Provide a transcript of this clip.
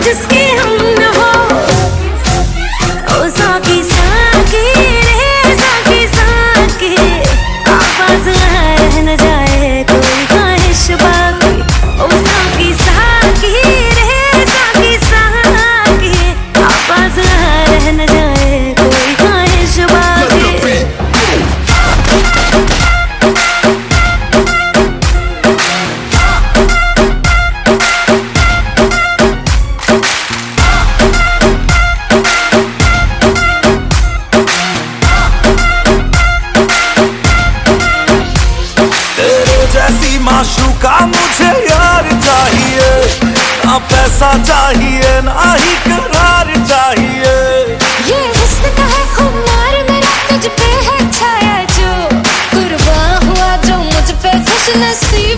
जिसके हम न हो। ओ साकी साकी रे साकी साकी, आवाज रह न जाए कोई ख्वाहिश बाकी। ओ साकी साकी रे साकी साकी, आवाज रह न जाए कोई ख्वाहिश बाकी। जैसी माशूका मुझे यार चाहिए, ना पैसा चाहिए ना ही करार चाहिए। ये हुस्न का है खुमार मेरा, तुझ पे है छाया जो कुर्बान हुआ जो मुझ पे खुश नसीब।